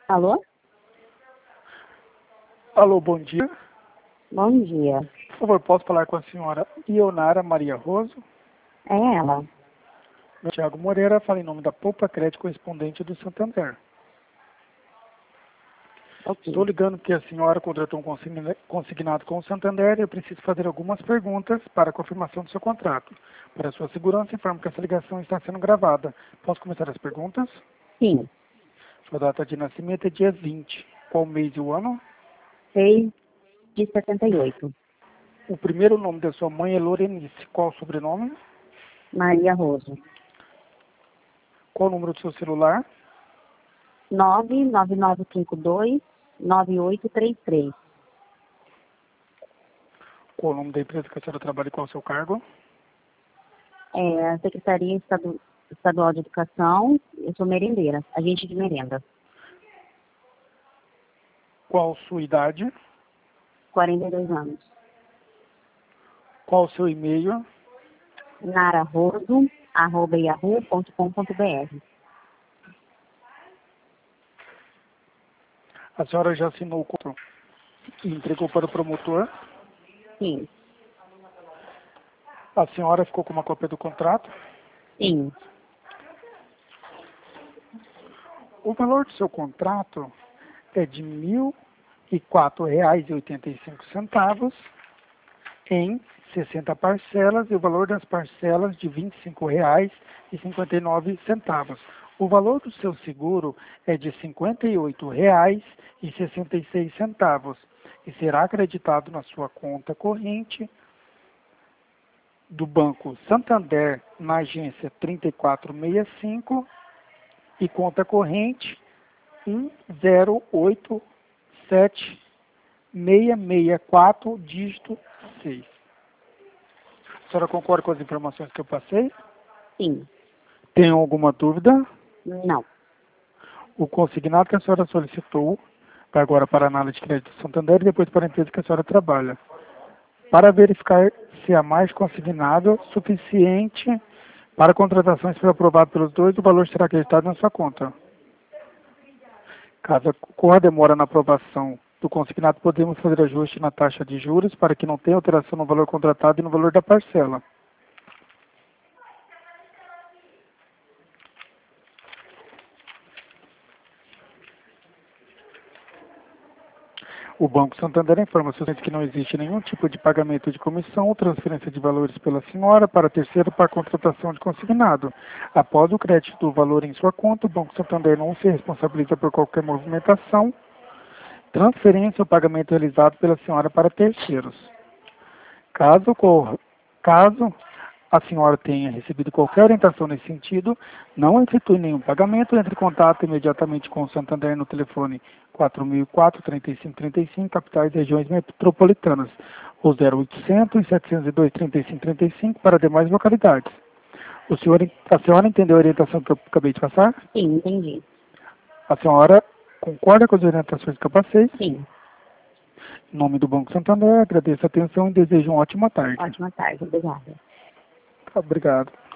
Alô? Alô, bom dia. Bom dia. Por favor, posso falar com a senhora Ionara Maria Roso? É ela. Meu Thiago Moreira, fala em nome da Poupa Crédito Correspondente do Santander. Estou Ok. ligando porque a senhora contratou um consignado com o Santander e eu preciso fazer algumas perguntas para a confirmação do seu contrato. Para sua segurança, informo que essa ligação está sendo gravada. Posso começar as perguntas? Sim. Sua data de nascimento é dia 20. Qual mês e o ano? 6 de 78. O primeiro nome da sua mãe é Lorenice. Qual o sobrenome? Maria Roso. Qual o número do seu celular? 99952-9833. Qual o nome da empresa que a senhora trabalha e qual o seu cargo? É a Secretaria Estadual de Educação. Eu sou merendeira, agente de merenda. Qual sua idade? 42 anos. Qual o seu e-mail? nararoso@yahoo.com.br. A senhora já assinou o contrato e entregou para o promotor? Sim. A senhora ficou com uma cópia do contrato? Sim. O valor do seu contrato é de R$ 1.004,85 em 60 parcelas e o valor das parcelas de R$ 25,59. O valor do seu seguro é de R$ 58,66 e será acreditado na sua conta corrente do Banco Santander na agência 3465 e conta corrente 1087664, dígito 6. A senhora concorda com as informações que eu passei? Sim. Tem alguma dúvida? Não. O consignado que a senhora solicitou vai agora para a análise de crédito do Santander e depois para a empresa que a senhora trabalha. Para verificar se a mais consignado suficiente para contratações for aprovado pelos dois, o valor será acreditado na sua conta. Caso ocorra demora na aprovação do consignado, podemos fazer ajuste na taxa de juros para que não tenha alteração no valor contratado e no valor da parcela. O Banco Santander informa aos clientes que não existe nenhum tipo de pagamento de comissão ou transferência de valores pela senhora para terceiro para contratação de consignado. Após o crédito do valor em sua conta, o Banco Santander não se responsabiliza por qualquer movimentação, transferência ou pagamento realizado pela senhora para terceiros. Caso a senhora tenha recebido qualquer orientação nesse sentido, não efetue nenhum pagamento, entre em contato imediatamente com o Santander no telefone 4004-3535, capitais e regiões metropolitanas, ou 0800-702-3535 para demais localidades. A senhora entendeu a orientação que eu acabei de passar? Sim, entendi. A senhora concorda com as orientações que eu passei? Sim. Em nome do Banco Santander, agradeço a atenção e desejo uma ótima tarde. Ótima tarde. Obrigada. Obrigado.